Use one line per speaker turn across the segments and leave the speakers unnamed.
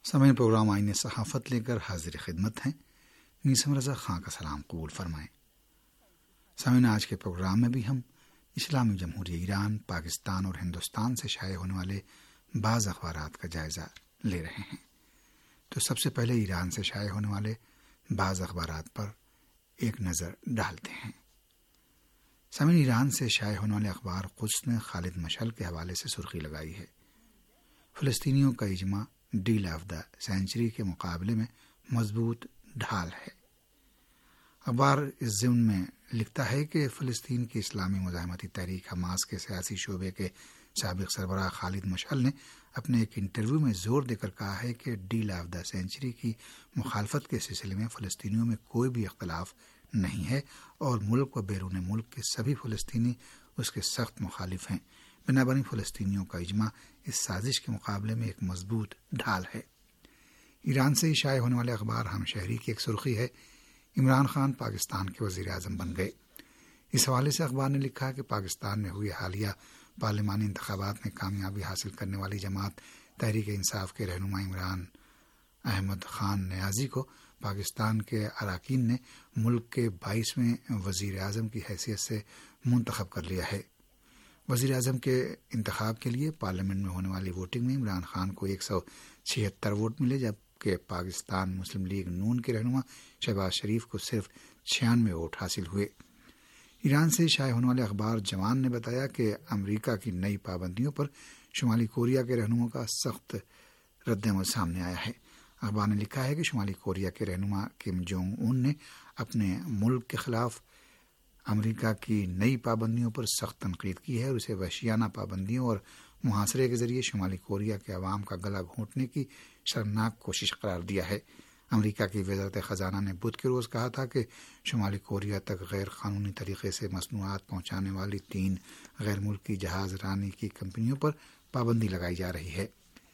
سامعین، پروگرام آئین صحافت لے کر حاضر خدمت ہیں۔ نیسم رضا خان کا سلام قبول فرمائیں۔ سامعین، آج کے پروگرام میں بھی ہم اسلامی جمہوریہ ایران، پاکستان اور ہندوستان سے شائع ہونے والے بعض اخبارات کا جائزہ لے رہے ہیں۔ تو سب سے پہلے ایران سے شائع ہونے والے بعض اخبارات پر ایک نظر ڈالتے ہیں۔ سامعین، ایران سے شائع ہونے والے اخبار قدس نے خالد مشعل کے حوالے سے سرخی لگائی ہے۔ فلسطینیوں کا اجماع ڈیل آف دا سینچری کے مقابلے میں مضبوط ڈھال ہے۔ اخبار اس ضمن میں لکھتا ہے کہ فلسطین کی اسلامی مزاحمتی تحریک حماس کے سیاسی شعبے کے سابق سربراہ خالد مشعل نے اپنے ایک انٹرویو میں زور دے کر کہا ہے کہ ڈیل آف دا سینچری کی مخالفت کے سلسلے میں فلسطینیوں میں کوئی بھی اختلاف نہیں ہے اور ملک و بیرون ملک کے سبھی فلسطینی اس کے سخت مخالف ہیں۔ بنابراین فلسطینیوں کا اجماع اس سازش کے مقابلے میں ایک مضبوط ڈھال ہے۔ ایران سے شائع ہونے والے اخبار ہم شہری کی ایک سرخی ہے، عمران خان پاکستان کے وزیر اعظم بن گئے۔ اس حوالے سے اخبار نے لکھا کہ پاکستان میں ہوئے حالیہ پارلیمانی انتخابات میں کامیابی حاصل کرنے والی جماعت تحریک انصاف کے رہنما عمران احمد خان نیازی کو پاکستان کے اراکین نے ملک کے 22ویں وزیر اعظم کی حیثیت سے منتخب کر لیا ہے۔ وزیر اعظم کے انتخاب کے لیے پارلیمنٹ میں ہونے والی ووٹنگ میں عمران خان کو 176 ووٹ ملے، جبکہ پاکستان مسلم لیگ نون کے رہنما شہباز شریف کو صرف 96 ووٹ حاصل ہوئے۔ ایران سے شائع ہونے والے اخبار جوان نے بتایا کہ امریکہ کی نئی پابندیوں پر شمالی کوریا کے رہنما کا سخت رد عمل سامنے آیا ہے۔ اخبار نے لکھا ہے کہ شمالی کوریا کے رہنما کم جونگ ان نے اپنے ملک کے خلاف امریکہ کی نئی پابندیوں پر سخت تنقید کی ہے اور اسے وحشیانہ پابندیوں اور محاصرے کے ذریعے شمالی کوریا کے عوام کا گلا گھونٹنے کی شرمناک کوشش قرار دیا ہے۔ امریکہ کی وزارت خزانہ نے بدھ کے روز کہا تھا کہ شمالی کوریا تک غیر قانونی طریقے سے مصنوعات پہنچانے والی 3 غیر ملکی جہاز رانی کی کمپنیوں پر پابندی لگائی جا رہی ہے۔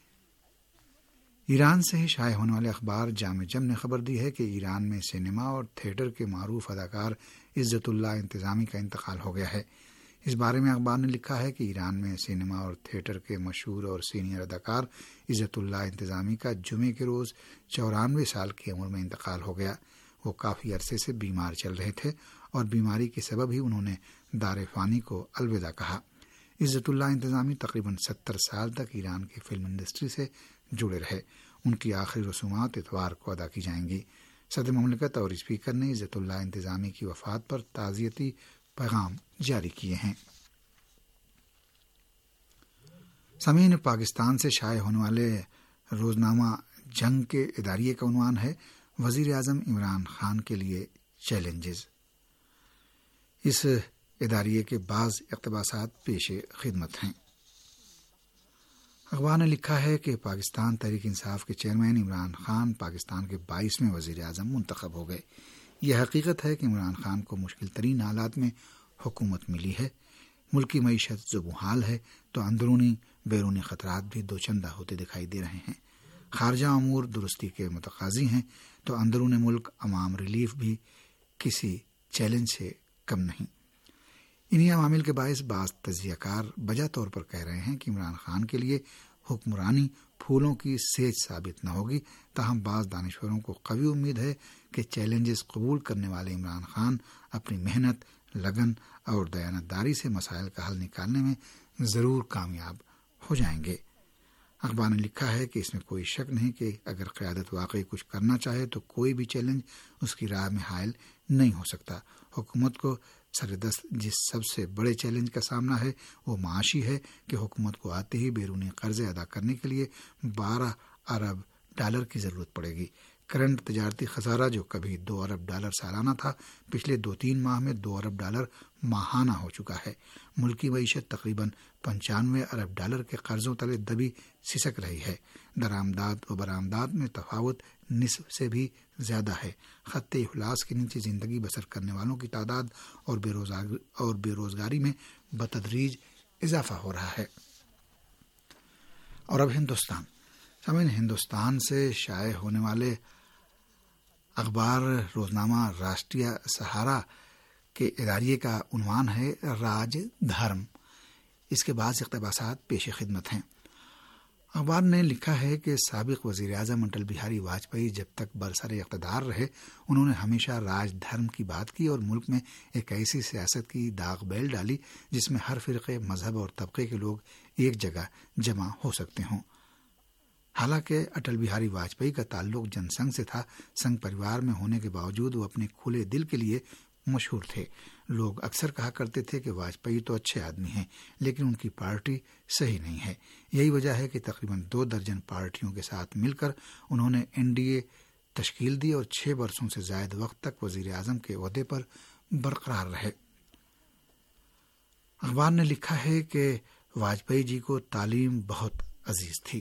ایران سے شائع ہونے والے اخبار جامع جم نے خبر دی ہے کہ ایران میں سینما اور تھیٹر کے معروف اداکار عزت اللہ انتظامی کا انتقال ہو گیا ہے۔ اس بارے میں اخبار نے لکھا ہے کہ ایران میں سینما اور تھیٹر کے مشہور اور سینئر اداکار عزت اللہ انتظامی کا جمعے کے روز 94 سال کی عمر میں انتقال ہو گیا۔ وہ کافی عرصے سے بیمار چل رہے تھے اور بیماری کے سبب ہی انہوں نے دار فانی کو الوداع کہا۔ عزت اللہ انتظامی تقریباً 70 سال تک ایران کی فلم انڈسٹری سے جڑے رہے۔ ان کی آخری رسومات اتوار کو ادا کی جائیں گی۔ صدر مملکت اور اسپیکر نے عزت اللہ انتظامی کی وفات پر تعزیتی پیغام جاری کیے ہیں۔ سامعین، پاکستان سے شائع ہونے والے روزنامہ جنگ کے اداریے کا عنوان ہے وزیر اعظم عمران خان کے لیے چیلنجز۔ اس اداریے کے بعض اقتباسات پیش خدمت ہیں۔ اخبار نے لکھا ہے کہ پاکستان تحریک انصاف کے چیئرمین عمران خان پاکستان کے 22ویں وزیر اعظم منتخب ہو گئے۔ یہ حقیقت ہے کہ عمران خان کو مشکل ترین حالات میں حکومت ملی ہے۔ ملکی معیشت زبحال ہے تو اندرونی بیرونی خطرات بھی دوچندہ ہوتے دکھائی دے رہے ہیں۔ خارجہ امور درستی کے متقاضی ہیں تو اندرون ملک عوام ریلیف بھی کسی چیلنج سے کم نہیں۔ انہی عوامل کے باعث بعض تجزیہ کار بجا طور پر کہہ رہے ہیں کہ عمران خان کے لیے حکمرانی پھولوں کی سیج ثابت نہ ہوگی، تاہم بعض دانشوروں کو قوی امید ہے کہ چیلنجز قبول کرنے والے عمران خان اپنی محنت، لگن اور دیانتداری سے مسائل کا حل نکالنے میں ضرور کامیاب ہو جائیں گے۔ اخبار نے لکھا ہے کہ اس میں کوئی شک نہیں کہ اگر قیادت واقعی کچھ کرنا چاہے تو کوئی بھی چیلنج اس کی راہ میں حائل نہیں ہو سکتا۔ حکومت کو سردست جس سب سے بڑے چیلنج کا سامنا ہے وہ معاشی ہے کہ حکومت کو آتے ہی بیرونی قرضے ادا کرنے کے لیے 12 ارب ڈالر کی ضرورت پڑے گی۔ کرنٹ تجارتی خسارہ جو کبھی 2 ارب ڈالر سالانہ تھا، پچھلے 2-3 ماہ میں 2 ارب ڈالر ماہانہ ہو چکا ہے۔ ملکی معیشت تقریباً 95 ارب ڈالر کے قرضوں تلے دبی سسک رہی ہے۔ درآمدات و برآمدات میں تفاوت نصف سے بھی زیادہ ہے۔ خط افلاس کے نیچے زندگی بسر کرنے والوں کی تعداد اور بے روزگاری میں بتدریج اضافہ ہو رہا ہے۔ اور اب ہندوستان۔ سامعین، ہندوستان سے شائع ہونے والے اخبار روزنامہ راشٹریہ سہارا کے اداریے کا عنوان ہے راج دھرم۔ اس کے بعد اقتباسات پیش خدمت ہیں۔ اخبار نے لکھا ہے کہ سابق وزیر اعظم اٹل بہاری واجپئی جب تک برسر اقتدار رہے انہوں نے ہمیشہ راج دھرم کی بات کی اور ملک میں ایک ایسی سیاست کی داغ بیل ڈالی جس میں ہر فرقے، مذہب اور طبقے کے لوگ ایک جگہ جمع ہو سکتے ہوں۔ حالانکہ اٹل بہاری واجپئی کا تعلق جن سنگھ سے تھا، سنگھ پریوار میں ہونے کے باوجود وہ اپنے کھلے دل کے لیے مشہور تھے۔ لوگ اکثر کہا کرتے تھے کہ واجپئی تو اچھے آدمی ہیں لیکن ان کی پارٹی صحیح نہیں ہے۔ یہی وجہ ہے کہ تقریباً 2 درجن پارٹیوں کے ساتھ مل کر انہوں نے NDA تشکیل دی اور 6 برسوں سے زائد وقت تک وزیر اعظم کے عہدے پر برقرار رہے۔ اخبار نے لکھا ہے کہ واجپئی جی کو تعلیم بہت عزیز تھی۔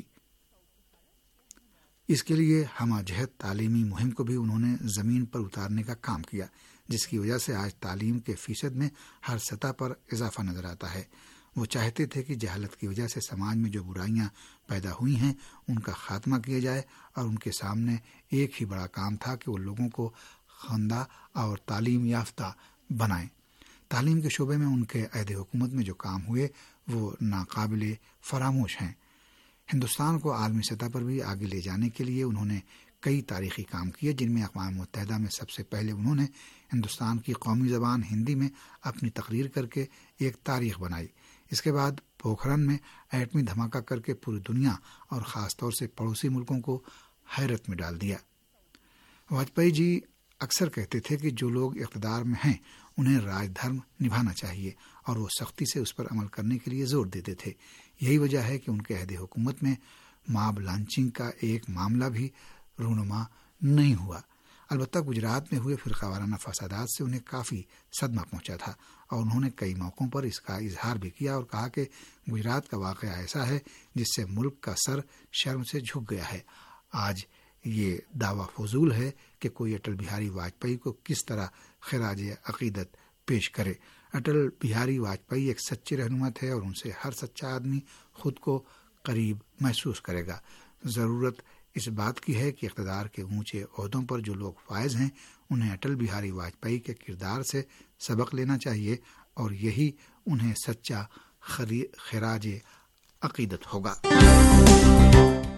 اس کے لیے ہمہ جہت تعلیمی مہم کو بھی انہوں نے زمین پر اتارنے کا کام کیا، جس کی وجہ سے آج تعلیم کے فیصد میں ہر سطح پر اضافہ نظر آتا ہے۔ وہ چاہتے تھے کہ جہالت کی وجہ سے سماج میں جو برائیاں پیدا ہوئی ہیں ان کا خاتمہ کیا جائے، اور ان کے سامنے ایک ہی بڑا کام تھا کہ وہ لوگوں کو خواندہ اور تعلیم یافتہ بنائیں۔ تعلیم کے شعبے میں ان کے عہد حکومت میں جو کام ہوئے وہ ناقابل فراموش ہیں۔ ہندوستان کو عالمی سطح پر بھی آگے لے جانے کے لیے انہوں نے کئی تاریخی کام کیے، جن میں اقوام متحدہ میں سب سے پہلے انہوں نے ہندوستان کی قومی زبان ہندی میں اپنی تقریر کر کے ایک تاریخ بنائی۔ اس کے بعد پوکھرن میں ایٹمی دھماکہ کر کے پوری دنیا اور خاص طور سے پڑوسی ملکوں کو حیرت میں ڈال دیا۔ واجپئی جی اکثر کہتے تھے کہ جو لوگ اقتدار میں ہیں انہیں راج دھرم نبھانا چاہیے، اور وہ سختی سے اس پر عمل کرنے کے لیے زور دیتے تھے۔ یہی وجہ ہے کہ ان کے عہد حکومت میں ماب لانچنگ کا ایک معاملہ بھی رونما نہیں ہوا۔ البتہ گجرات میں ہوئے فرقہ وارانہ فسادات سے انہیں کافی صدمہ پہنچا تھا، اور انہوں نے کئی موقعوں پر اس کا اظہار بھی کیا اور کہا کہ گجرات کا واقعہ ایسا ہے جس سے ملک کا سر شرم سے جھک گیا ہے۔ آج یہ دعویٰ فضول ہے کہ کوئی اٹل بہاری واجپئی کو کس طرح خراج عقیدت پیش کرے۔ اٹل بہاری واجپئی ایک سچے رہنما تھے اور ان سے ہر سچا آدمی خود کو قریب محسوس کرے گا۔ ضرورت اس بات کی ہے کہ اقتدار کے اونچے عہدوں پر جو لوگ فائز ہیں انہیں اٹل بہاری واجپئی کے کردار سے سبق لینا چاہیے، اور یہی انہیں سچا خراج عقیدت ہوگا۔